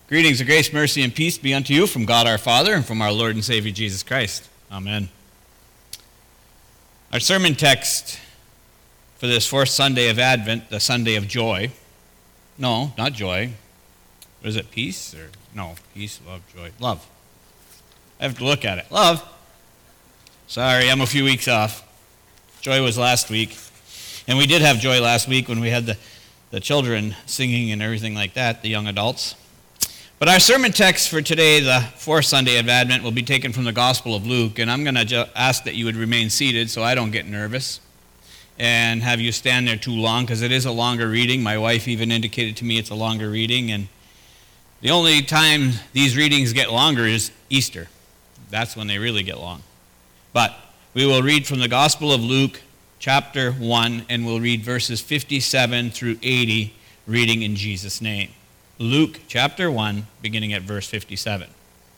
Greetings of grace, mercy, and peace be unto you from God our Father and from our Lord and Savior Jesus Christ. Amen. Our sermon text for this fourth Sunday of Advent, the Sunday of joy. No, not joy. What is it, peace? No, peace, love, joy. Love. I have to look at it. Love. Sorry, I'm a few weeks off. Joy was last week. And we did have joy last week when we had the children singing and everything like that, the young adults. But our sermon text for today, the fourth Sunday of Advent, will be taken from the Gospel of Luke. And I'm going to ask that you would remain seated so I don't get nervous and have you stand there too long, because it is a longer reading. My wife even indicated to me it's a longer reading. And the only time these readings get longer is Easter. That's when they really get long. But we will read from the Gospel of Luke, chapter 1, and we'll read verses 57 through 80, reading in Jesus' name. Luke chapter 1, beginning at verse 57.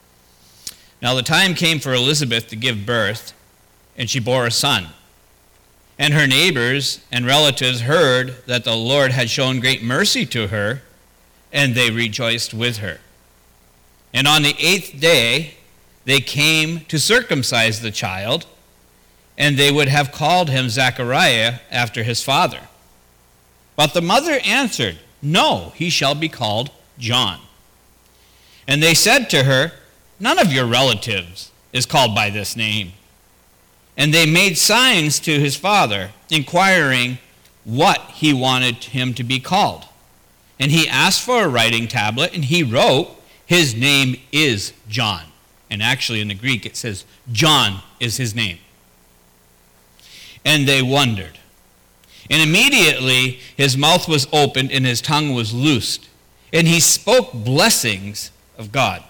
Now the time came for Elizabeth to give birth, and she bore a son. And her neighbors and relatives heard that the Lord had shown great mercy to her, and they rejoiced with her. And on the 8th day they came to circumcise the child, and they would have called him Zechariah after his father. But the mother answered, "No, he shall be called John." And they said to her, "None of your relatives is called by this name." And they made signs to his father, inquiring what he wanted him to be called. And he asked for a writing tablet, and he wrote, "His name is John." And actually in the Greek it says, John is his name. And they wondered. And immediately his mouth was opened and his tongue was loosed. And he spoke blessings of God.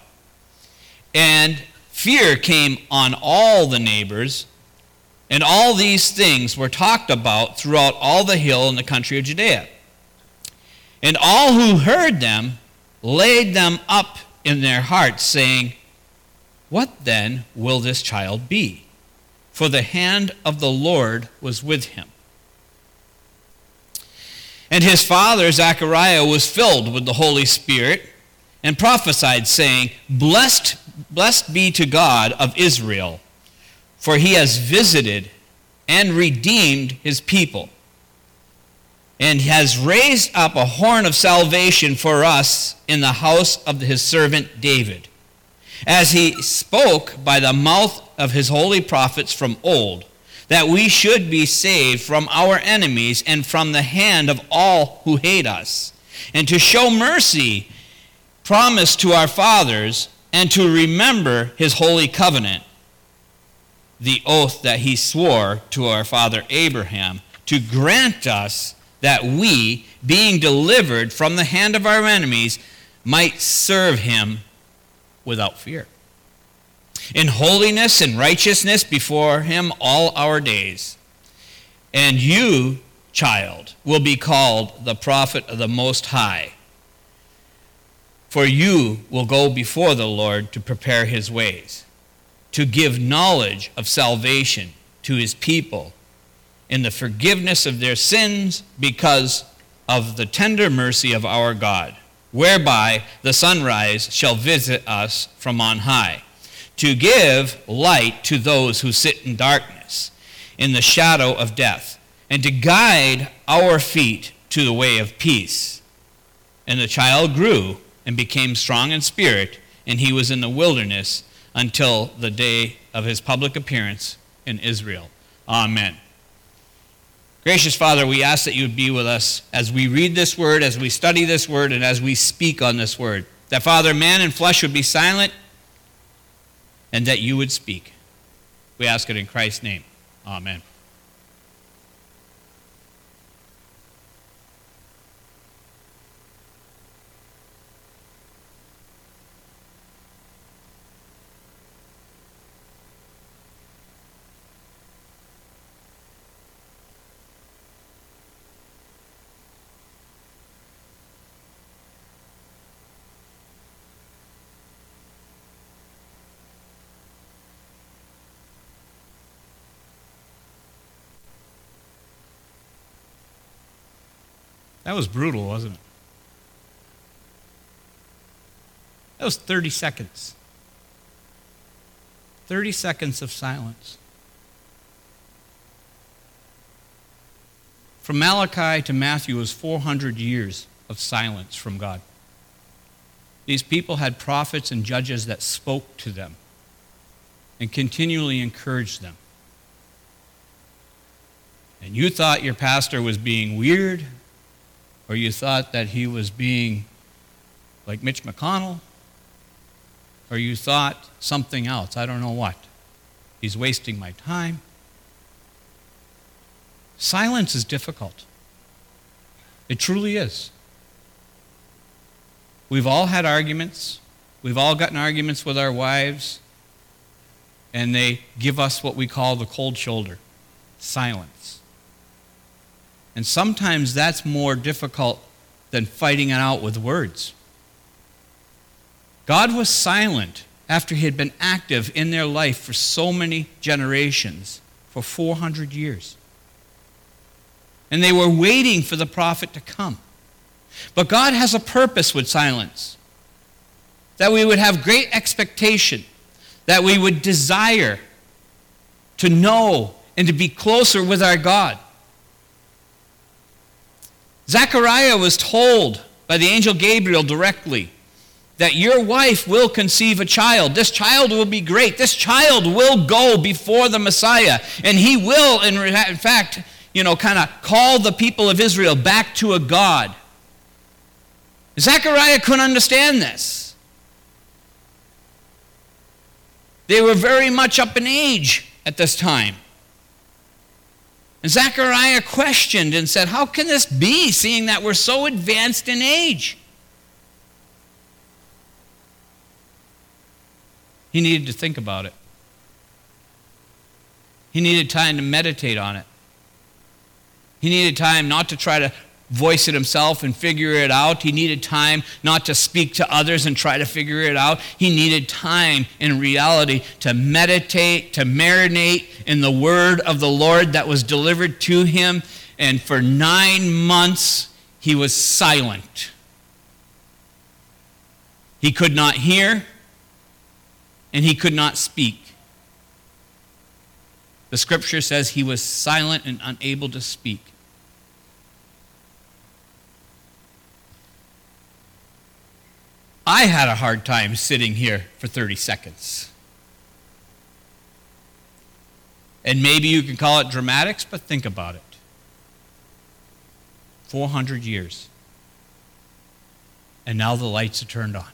And fear came on all the neighbors. And all these things were talked about throughout all the hill in the country of Judea. And all who heard them laid them up in their hearts, saying, "What then will this child be? For the hand of the Lord was with him." And his father Zechariah was filled with the Holy Spirit and prophesied, saying, Blessed be to God of Israel, for he has visited and redeemed his people, and has raised up a horn of salvation for us in the house of his servant David, as he spoke by the mouth of his holy prophets from old, that we should be saved from our enemies and from the hand of all who hate us, and to show mercy promised to our fathers, and to remember his holy covenant, the oath that he swore to our father Abraham, to grant us that we, being delivered from the hand of our enemies, might serve him without fear, in holiness and righteousness before him all our days. And you, child, will be called the prophet of the Most High, for you will go before the Lord to prepare his ways, to give knowledge of salvation to his people in the forgiveness of their sins because of the tender mercy of our God, whereby the sunrise shall visit us from on high, to give light to those who sit in darkness, in the shadow of death, and to guide our feet to the way of peace. And the child grew and became strong in spirit, and he was in the wilderness until the day of his public appearance in Israel. Amen. Gracious Father, we ask that you would be with us as we read this word, as we study this word, and as we speak on this word. That, Father, man and flesh would be silent, and that you would speak. We ask it in Christ's name. Amen. That was brutal, wasn't it? That was 30 seconds. 30 seconds of silence. From Malachi to Matthew was 400 years of silence from God. These people had prophets and judges that spoke to them and continually encouraged them. And you thought your pastor was being weird, or you thought that he was being like Mitch McConnell, or you thought something else. I don't know what. He's wasting my time. Silence is difficult. It truly is. We've all had arguments. We've all gotten arguments with our wives, and they give us what we call the cold shoulder, silence. And sometimes that's more difficult than fighting it out with words. God was silent after he had been active in their life for so many generations, for 400 years. And they were waiting for the prophet to come. But God has a purpose with silence, that we would have great expectation, that we would desire to know and to be closer with our God. Zechariah was told by the angel Gabriel directly that your wife will conceive a child. This child will be great. This child will go before the Messiah. And he will, in fact, kind of call the people of Israel back to a God. Zechariah couldn't understand this. They were very much up in age at this time. And Zechariah questioned and said, how can this be, seeing that we're so advanced in age? He needed to think about it. He needed time to meditate on it. He needed time not to try to voice it himself and figure it out. He needed time not to speak to others and try to figure it out. He needed time, in reality, to meditate, to marinate in the word of the Lord that was delivered to him. And for 9 months, he was silent. He could not hear, and he could not speak. The scripture says he was silent and unable to speak. I had a hard time sitting here for 30 seconds. And maybe you can call it dramatics, but think about it. 400 years. And now the lights are turned on.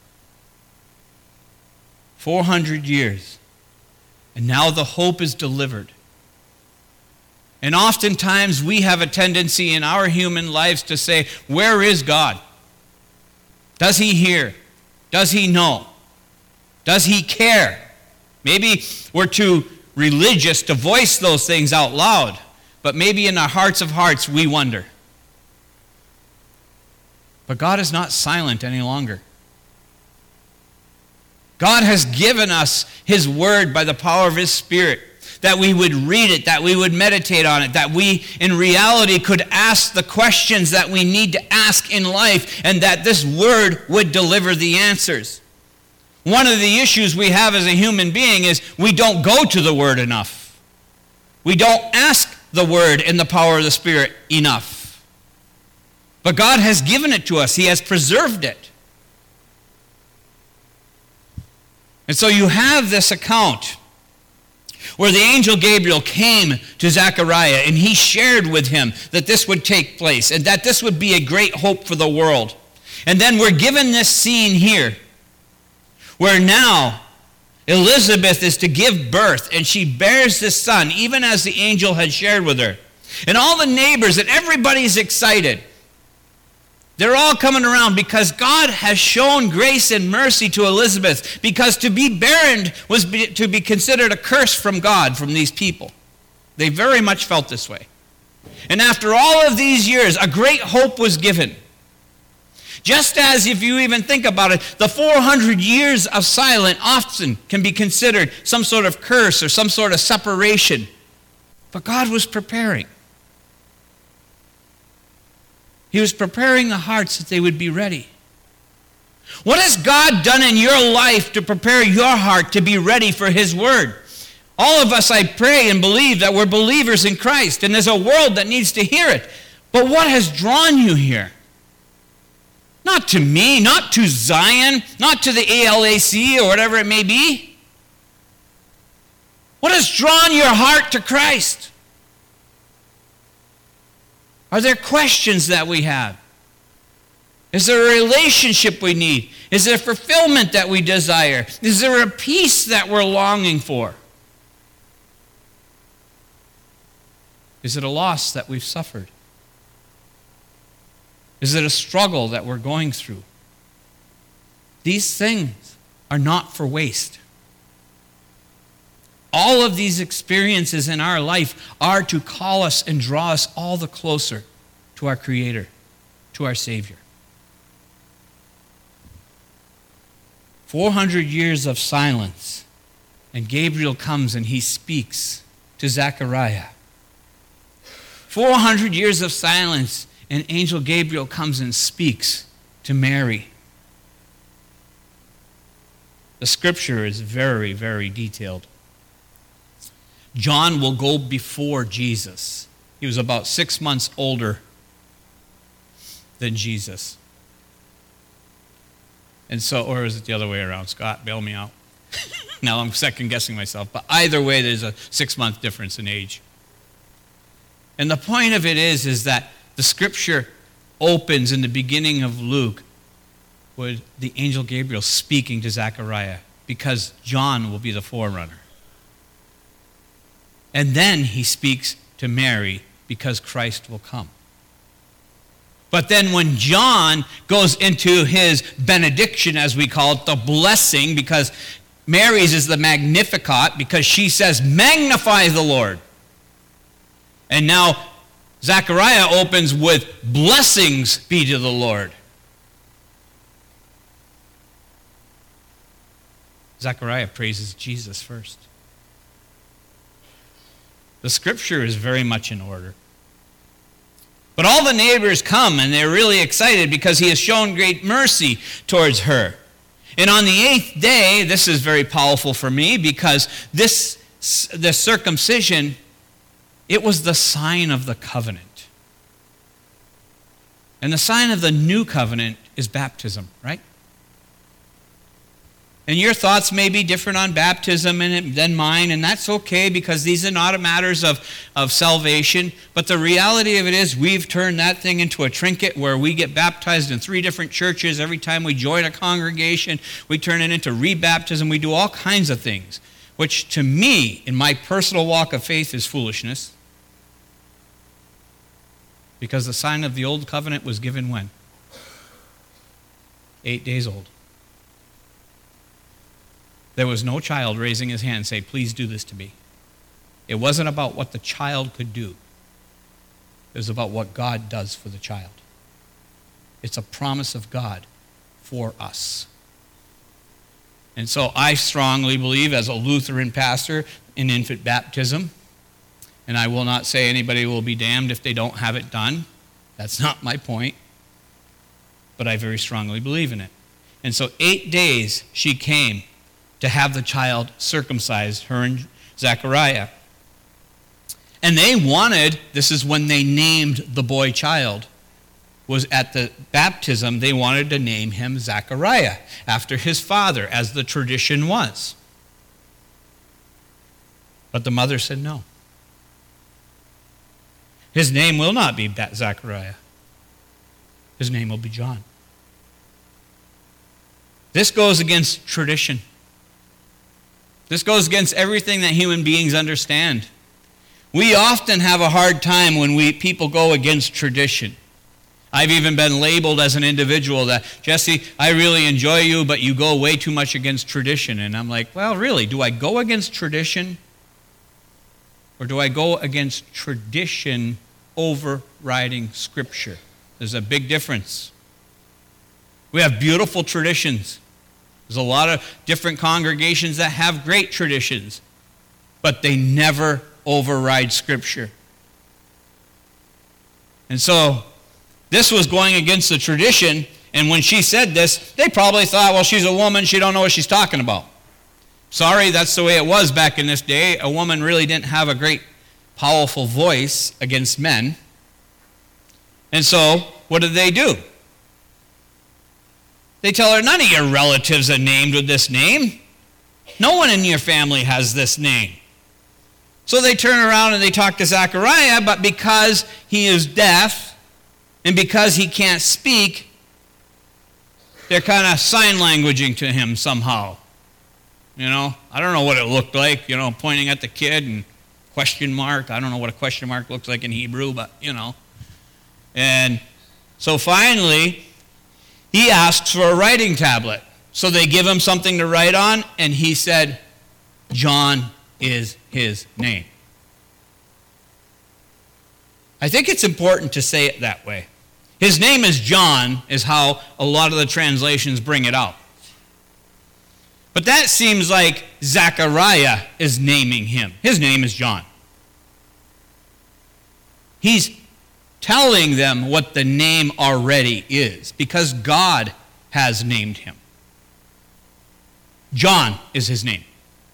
400 years. And now the hope is delivered. And oftentimes we have a tendency in our human lives to say, where is God? Does he hear? Does he know? Does he care? Maybe we're too religious to voice those things out loud, but maybe in our hearts of hearts we wonder. But God is not silent any longer. God has given us his word by the power of his Spirit, that we would read it, that we would meditate on it, that we in reality could ask the questions that we need to ask in life, and that this word would deliver the answers. One of the issues we have as a human being is we don't go to the word enough. We don't ask the word in the power of the Spirit enough. But God has given it to us. He has preserved it. And so you have this account where the angel Gabriel came to Zechariah and he shared with him that this would take place and that this would be a great hope for the world. And then we're given this scene here where now Elizabeth is to give birth and she bears this son, even as the angel had shared with her. And all the neighbors and everybody's excited. They're all coming around because God has shown grace and mercy to Elizabeth, because to be barren was to be considered a curse from God, from these people. They very much felt this way. And after all of these years, a great hope was given. Just as, if you even think about it, the 400 years of silence often can be considered some sort of curse or some sort of separation. But God was preparing. He was preparing the hearts that they would be ready. What has God done in your life to prepare your heart to be ready for his word? All of us, I pray and believe that we're believers in Christ, and there's a world that needs to hear it. But what has drawn you here? Not to me, not to Zion, not to the ALAC or whatever it may be. What has drawn your heart to Christ? Are there questions that we have? Is there a relationship we need? Is there fulfillment that we desire? Is there a peace that we're longing for? Is it a loss that we've suffered? Is it a struggle that we're going through? These things are not for waste. All of these experiences in our life are to call us and draw us all the closer to our Creator, to our Savior. 400 years of silence, and Gabriel comes and he speaks to Zechariah. 400 years of silence, and angel Gabriel comes and speaks to Mary. The scripture is very, very detailed. John will go before Jesus. He was about 6 months older than Jesus. And so, or is it the other way around? Scott, bail me out. Now I'm second guessing myself. But either way, there's a 6-month difference in age. And the point of it is that the scripture opens in the beginning of Luke with the angel Gabriel speaking to Zechariah, because John will be the forerunner. And then he speaks to Mary because Christ will come. But then when John goes into his benediction, as we call it, the blessing, because Mary's is the Magnificat, because she says, magnify the Lord. And now Zechariah opens with, blessings be to the Lord. Zechariah praises Jesus first. The scripture is very much in order. But all the neighbors come, and they're really excited because he has shown great mercy towards her. And on the 8th day, this is very powerful for me, because the circumcision, it was the sign of the covenant. And the sign of the new covenant is baptism, right? And your thoughts may be different on baptism than mine, and that's okay, because these are not matters of salvation. But the reality of it is, we've turned that thing into a trinket where we get baptized in 3 different churches. Every time we join a congregation, we turn it into rebaptism. We do all kinds of things, which to me, in my personal walk of faith, is foolishness. Because the sign of the old covenant was given when? 8 days old. There was no child raising his hand and say, please do this to me. It wasn't about what the child could do. It was about what God does for the child. It's a promise of God for us. And so I strongly believe, as a Lutheran pastor, in infant baptism. And I will not say anybody will be damned if they don't have it done. That's not my point. But I very strongly believe in it. And so 8 days she came to have the child circumcised, her and Zechariah. And they wanted, this is when they named the boy child, was at the baptism, they wanted to name him Zechariah, after his father, as the tradition was. But the mother said no. His name will not be Zechariah. His name will be John. This goes against tradition. This goes against everything that human beings understand. We often have a hard time when people go against tradition. I've even been labeled as an individual that, Jesse, I really enjoy you, but you go way too much against tradition. And I'm like, well, really, do I go against tradition? Or do I go against tradition overriding Scripture? There's a big difference. We have beautiful traditions. There's a lot of different congregations that have great traditions, but they never override Scripture. And so this was going against the tradition, And when she said this, they probably thought, well, she's a woman, she don't know what she's talking about. Sorry, that's the way it was back in this day. A woman really didn't have a great, powerful voice against men. And so, what do? They tell her, none of your relatives are named with this name. No one in your family has this name. So they turn around and they talk to Zechariah, but because he is deaf and because he can't speak, they're kind of sign languaging to him somehow. I don't know what it looked like, pointing at the kid and question mark. I don't know what a question mark looks like in Hebrew, but, And so finally, he asks for a writing tablet. So they give him something to write on, and he said, John is his name. I think it's important to say it that way. His name is John, is how a lot of the translations bring it out. But that seems like Zechariah is naming him. His name is John. He's telling them what the name already is, because God has named him. John is his name.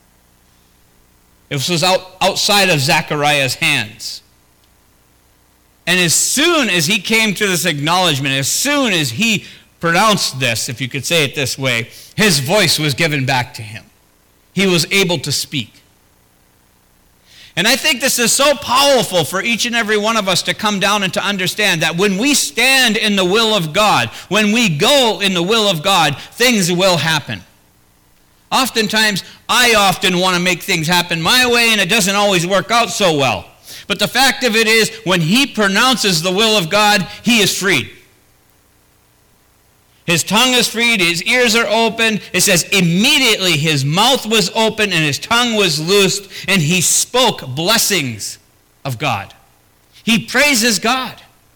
This was outside of Zechariah's hands. And as soon as he came to this acknowledgement, as soon as he pronounced this, if you could say it this way, his voice was given back to him. He was able to speak. And I think this is so powerful for each and every one of us to come down and to understand that when we stand in the will of God, when we go in the will of God, things will happen. Oftentimes, I often want to make things happen my way, and it doesn't always work out so well. But the fact of it is, when he pronounces the will of God, he is freed. His tongue is freed, his ears are open. It says immediately his mouth was open and his tongue was loosed, and he spoke blessings of God. He praises God.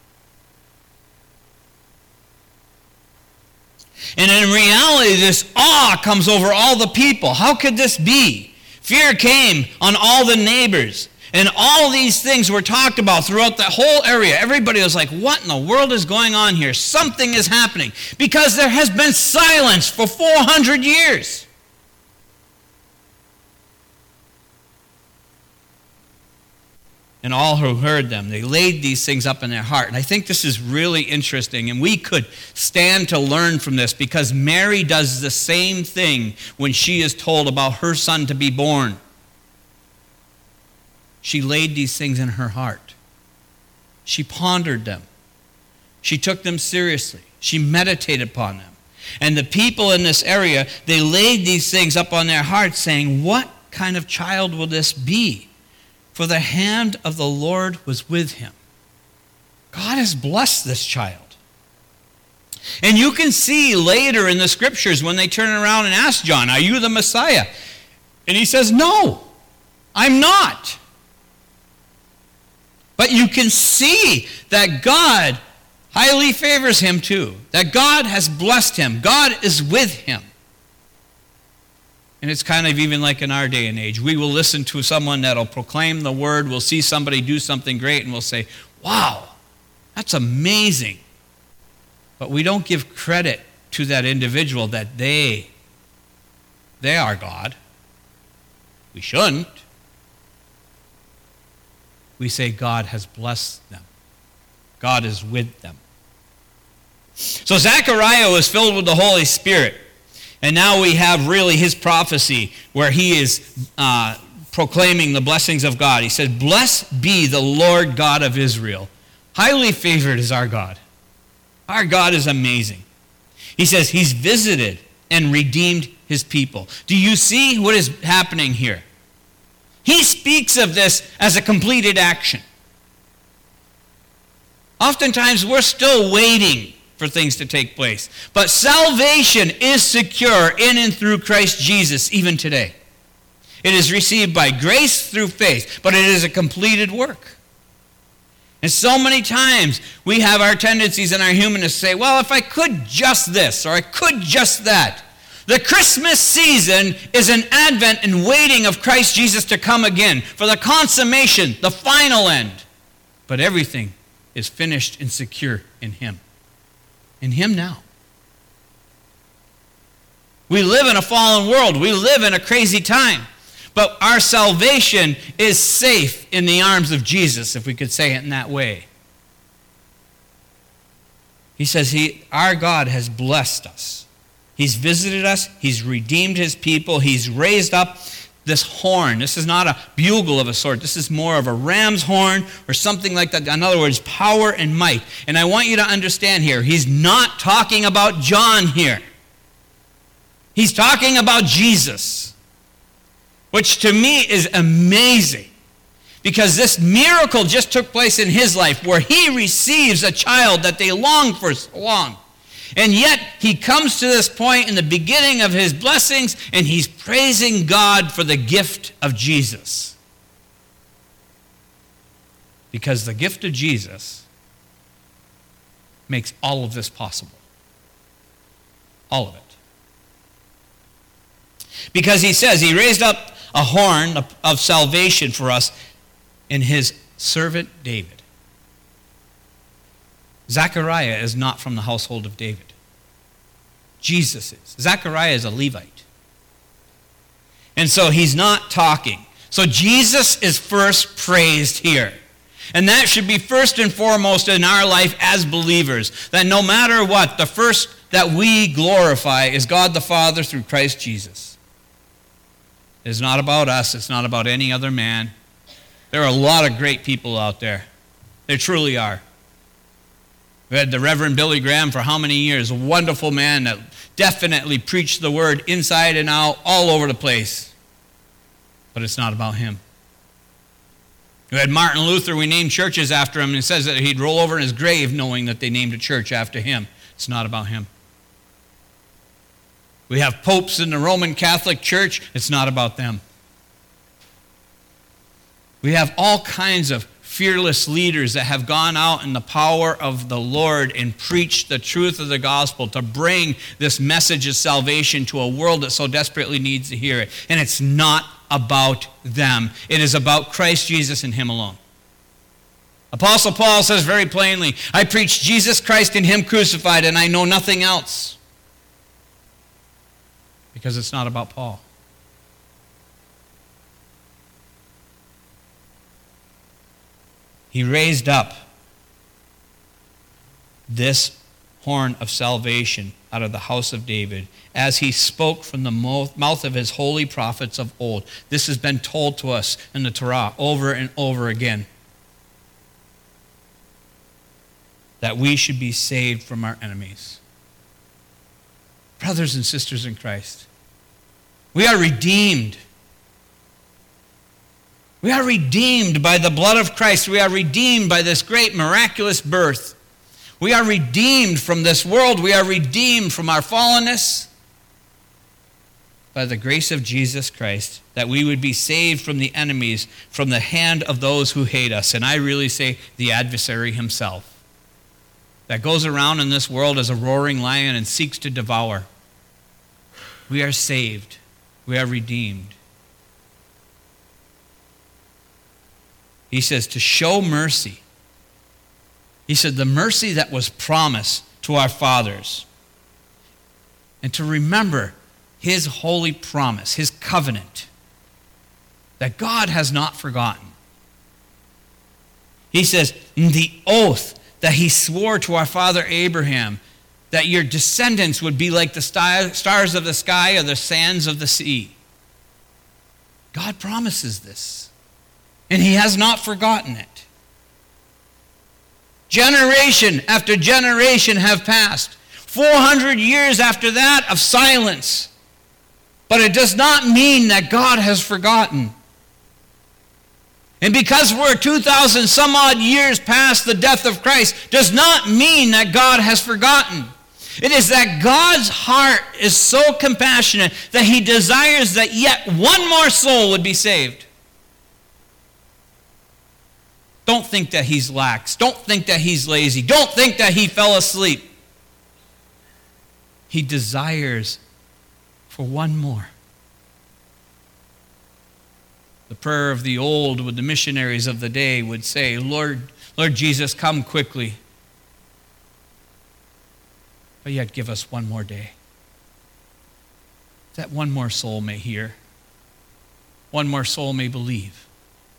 And in reality, this awe comes over all the people. How could this be? Fear came on all the neighbors. And all these things were talked about throughout the whole area. Everybody was like, what in the world is going on here? Something is happening. Because there has been silence for 400 years. And all who heard them, they laid these things up in their heart. And I think this is really interesting. And we could stand to learn from this, because Mary does the same thing when she is told about her son to be born. She laid these things in her heart. She pondered them. She took them seriously. She meditated upon them. And the people in this area, they laid these things up on their hearts, saying, what kind of child will this be? For the hand of the Lord was with him. God has blessed this child. And you can see later in the scriptures when they turn around and ask John, are you the Messiah? And he says, no, I'm not. But you can see that God highly favors him too. That God has blessed him. God is with him. And it's kind of even like in our day and age. We will listen to someone that will proclaim the word. We'll see somebody do something great and we'll say, wow, that's amazing. But we don't give credit to that individual that they are God. We shouldn't. We say God has blessed them. God is with them. So Zechariah was filled with the Holy Spirit. And now we have really his prophecy where he is proclaiming the blessings of God. He said, blessed be the Lord God of Israel. Highly favored is our God. Our God is amazing. He says he's visited and redeemed his people. Do you see what is happening here? He speaks of this as a completed action. Oftentimes we're still waiting for things to take place. But salvation is secure in and through Christ Jesus even today. It is received by grace through faith, but it is a completed work. And so many times we have our tendencies and our humanness to say, well, if I could just this, or I could just that. The Christmas season is an advent and waiting of Christ Jesus to come again for the consummation, the final end. But everything is finished and secure in him. In him now. We live in a fallen world. We live in a crazy time. But our salvation is safe in the arms of Jesus, if we could say it in that way. He says our God has blessed us. He's visited us. He's redeemed his people. He's raised up this horn. This is not a bugle of a sort. This is more of a ram's horn or something like that. In other words, power and might. And I want you to understand here, he's not talking about John here. He's talking about Jesus, which to me is amazing, because this miracle just took place in his life where he receives a child that they longed for so long. And yet he comes to this point in the beginning of his blessings and he's praising God for the gift of Jesus. Because the gift of Jesus makes all of this possible. All of it. Because he says he raised up a horn of salvation for us in his servant David. Zechariah is not from the household of David. Jesus is. Zechariah is a Levite. And so he's not talking. So Jesus is first praised here. And that should be first and foremost in our life as believers. That no matter what, the first that we glorify is God the Father through Christ Jesus. It's not about us. It's not about any other man. There are a lot of great people out there. There truly are. We had the Reverend Billy Graham for how many years? A wonderful man that definitely preached the word inside and out, all over the place. But it's not about him. We had Martin Luther. We named churches after him, and it says that he'd roll over in his grave knowing that they named a church after him. It's not about him. We have popes in the Roman Catholic Church. It's not about them. We have all kinds of fearless leaders that have gone out in the power of the Lord and preached the truth of the gospel to bring this message of salvation to a world that so desperately needs to hear it. And it's not about them. It is about Christ Jesus and him alone. Apostle Paul says very plainly, I preach Jesus Christ and him crucified, and I know nothing else. Because it's not about Paul. He raised up this horn of salvation out of the house of David as he spoke from the mouth of his holy prophets of old. This has been told to us in the Torah over and over again. That we should be saved from our enemies. Brothers and sisters in Christ, we are redeemed. We are redeemed by the blood of Christ. We are redeemed by this great miraculous birth. We are redeemed from this world. We are redeemed from our fallenness by the grace of Jesus Christ, that we would be saved from the enemies, from the hand of those who hate us. And I really say the adversary himself, that goes around in this world as a roaring lion and seeks to devour. We are saved. We are redeemed. He says to show mercy. He said the mercy that was promised to our fathers. And to remember his holy promise, his covenant, that God has not forgotten. He says, the oath that he swore to our father Abraham, that your descendants would be like the stars of the sky or the sands of the sea. God promises this, and he has not forgotten it. Generation after generation have passed. 400 years after that of silence. But it does not mean that God has forgotten. And because we're 2,000 some odd years past the death of Christ, does not mean that God has forgotten. It is that God's heart is so compassionate that he desires that yet one more soul would be saved. Don't think that he's lax. Don't think that he's lazy. Don't think that he fell asleep. He desires for one more. The prayer of the old with the missionaries of the day would say, Lord Jesus, come quickly. But yet give us one more day. that one more soul may hear, one more soul may believe.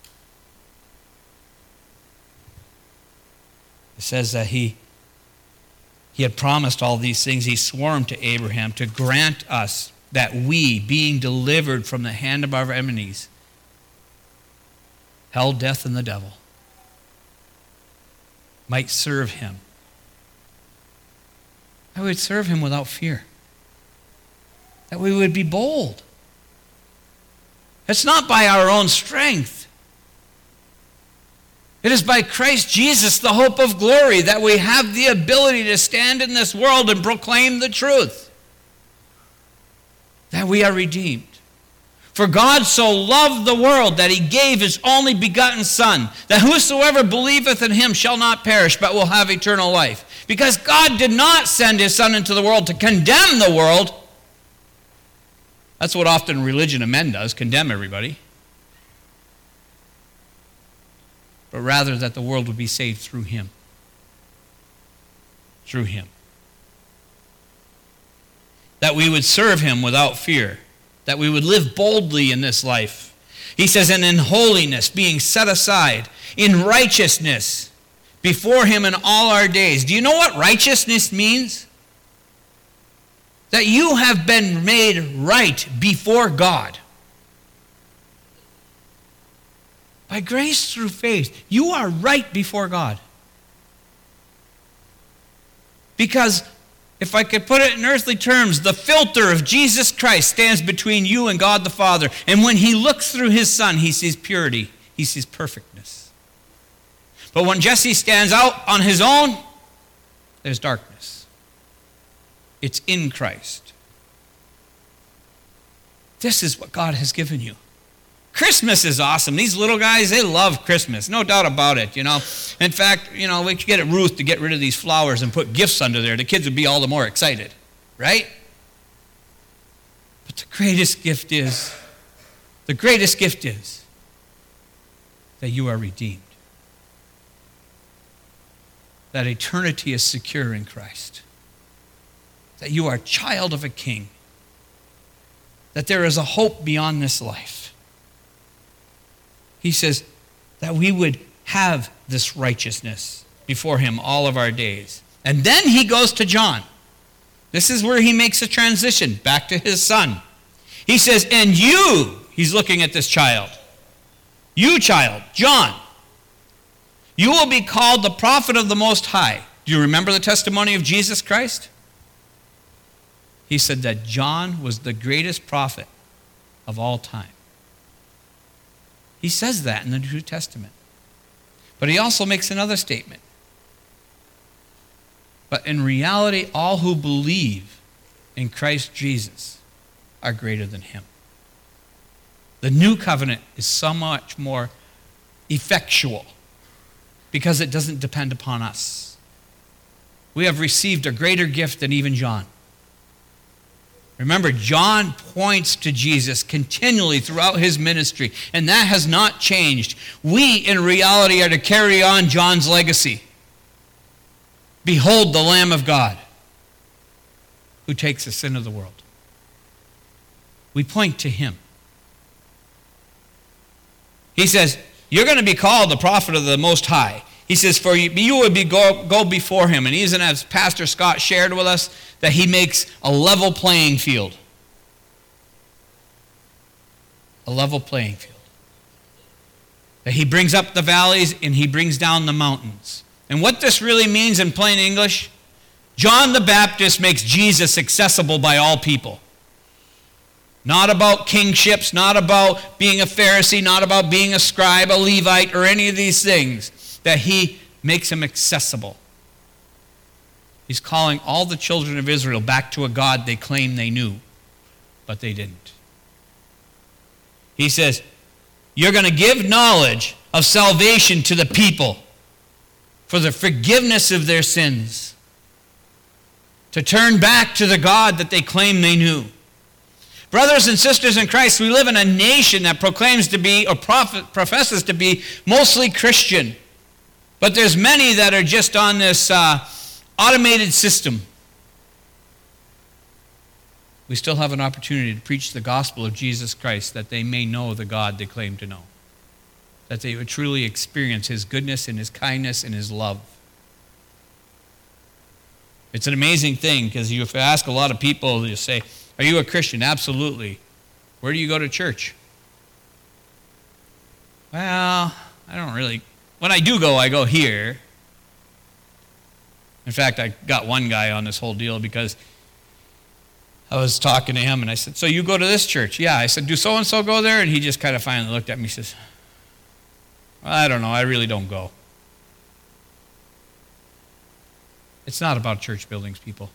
It says that he had promised all these things. He swore to Abraham to grant us that we, being delivered from the hand of our enemies, hell, death, and the devil, might serve him. I would serve him without fear. That we would be bold. It's not by our own strength. It is by Christ Jesus, the hope of glory, that we have the ability to stand in this world and proclaim the truth. That we are redeemed. For God so loved the world that he gave his only begotten Son, that whosoever believeth in him shall not perish, but will have eternal life. Because God did not send his Son into the world to condemn the world. That's what often religion of men does, condemn everybody. But rather that the world would be saved through him. Through him. That we would serve him without fear. That we would live boldly in this life. He says, and in holiness, being set aside, in righteousness, before him in all our days. Do you know what righteousness means? That you have been made right before God. By grace through faith, you are right before God. Because, if I could put it in earthly terms, the filter of Jesus Christ stands between you and God the Father. And when he looks through his Son, he sees purity. He sees perfectness. But when Jesse stands out on his own, there's darkness. It's in Christ. This is what God has given you. Christmas is awesome. These little guys, they love Christmas. No doubt about it, In fact, we could get Ruth to get rid of these flowers and put gifts under there. The kids would be all the more excited, right? But the greatest gift is that you are redeemed. That eternity is secure in Christ. That you are a child of a king. That there is a hope beyond this life. He says that we would have this righteousness before him all of our days. And then he goes to John. This is where he makes a transition back to his son. He says, and you, he's looking at this child. You child, John, you will be called the prophet of the Most High. Do you remember the testimony of Jesus Christ? He said that John was the greatest prophet of all time. He says that in the New Testament. But he also makes another statement. But in reality, all who believe in Christ Jesus are greater than him. The new covenant is so much more effectual because it doesn't depend upon us. We have received a greater gift than even John. Remember, John points to Jesus continually throughout his ministry, and that has not changed. We, in reality, are to carry on John's legacy. Behold the Lamb of God who takes the sin of the world. We point to him. He says, you're going to be called the prophet of the Most High. He says, for you would go before him. And even as Pastor Scott shared with us, that he makes a level playing field. A level playing field. That he brings up the valleys and he brings down the mountains. And what this really means in plain English, John the Baptist makes Jesus accessible by all people. Not about kingships, not about being a Pharisee, not about being a scribe, a Levite, or any of these things. That he makes him accessible. He's calling all the children of Israel back to a God they claim they knew, but they didn't. He says, you're going to give knowledge of salvation to the people for the forgiveness of their sins, to turn back to the God that they claim they knew. Brothers and sisters in Christ, we live in a nation that proclaims to be, or professes to be, mostly Christian. But there's many that are just on this automated system. we still have an opportunity to preach the gospel of Jesus Christ, that they may know the God they claim to know, that they would truly experience his goodness and his kindness and his love. It's an amazing thing, because if you ask a lot of people, they'll say, are you a Christian? Absolutely. Where do you go to church? Well, I don't really. When I do go, I go here. In fact, I got one guy on this whole deal because I was talking to him and I said, so you go to this church? Yeah. I said, do so-and-so go there? And he just kind of finally looked at me and says, well, I don't know. I really don't go. It's not about church buildings, people.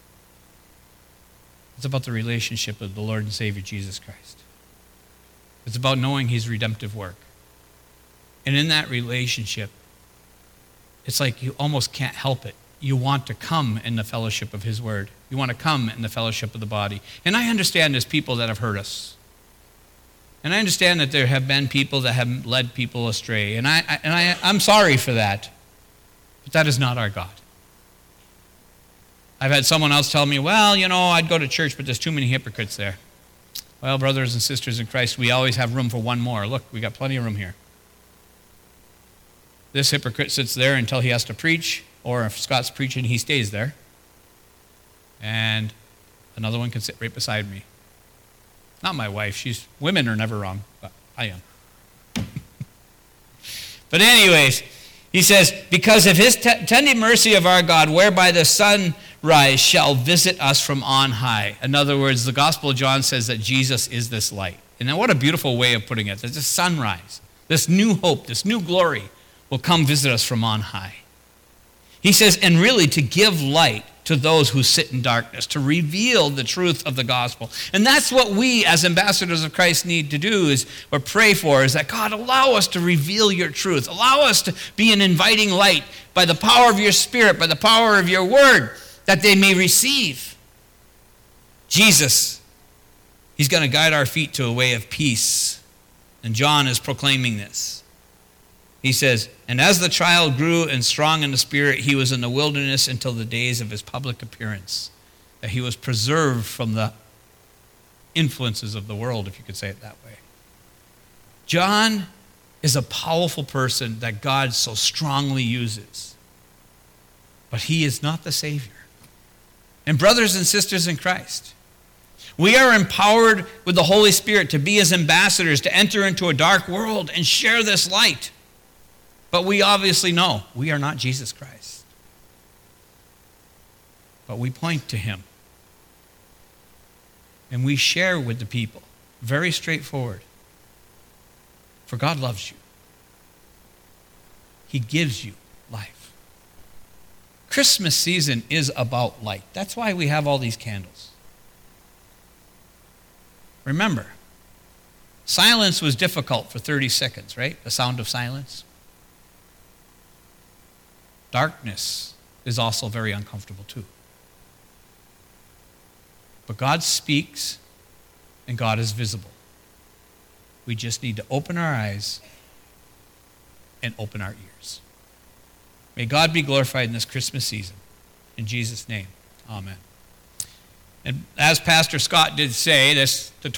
It's about the relationship of the Lord and Savior Jesus Christ. It's about knowing his redemptive work. And in that relationship, it's like you almost can't help it. You want to come in the fellowship of his word. You want to come in the fellowship of the body. And I understand there's people that have hurt us. And I understand that there have been people that have led people astray. And I'm sorry for that. But that is not our God. I've had someone else tell me, well, I'd go to church, but there's too many hypocrites there. Well, brothers and sisters in Christ, we always have room for one more. Look, we got plenty of room here. This hypocrite sits there until he has to preach, or if Scott's preaching, he stays there. And another one can sit right beside me. Not my wife. Women are never wrong, but I am. But anyways, he says, because of his tender mercy of our God, whereby the sunrise shall visit us from on high. In other words, the Gospel of John says that Jesus is this light. And then what a beautiful way of putting it. There's this sunrise, this new hope, this new glory will come visit us from on high. He says, and really to give light to those who sit in darkness, to reveal the truth of the gospel. And that's what we as ambassadors of Christ need to do or pray for, is that God, allow us to reveal your truth. Allow us to be an inviting light by the power of your Spirit, by the power of your word, that they may receive. Jesus, he's going to guide our feet to a way of peace. And John is proclaiming this. He says, and as the child grew and strong in the spirit, he was in the wilderness until the days of his public appearance, that he was preserved from the influences of the world, if you could say it that way. John is a powerful person that God so strongly uses, but he is not the Savior. And brothers and sisters in Christ, we are empowered with the Holy Spirit to be his ambassadors, to enter into a dark world and share this light. But we obviously know we are not Jesus Christ. But we point to him. And we share with the people. Very straightforward. For God loves you. He gives you life. Christmas season is about light. That's why we have all these candles. Remember, silence was difficult for 30 seconds, right? The sound of silence. Darkness is also very uncomfortable too. But God speaks and God is visible. We just need to open our eyes and open our ears. May God be glorified in this Christmas season. In Jesus' name, amen. And as Pastor Scott did say, the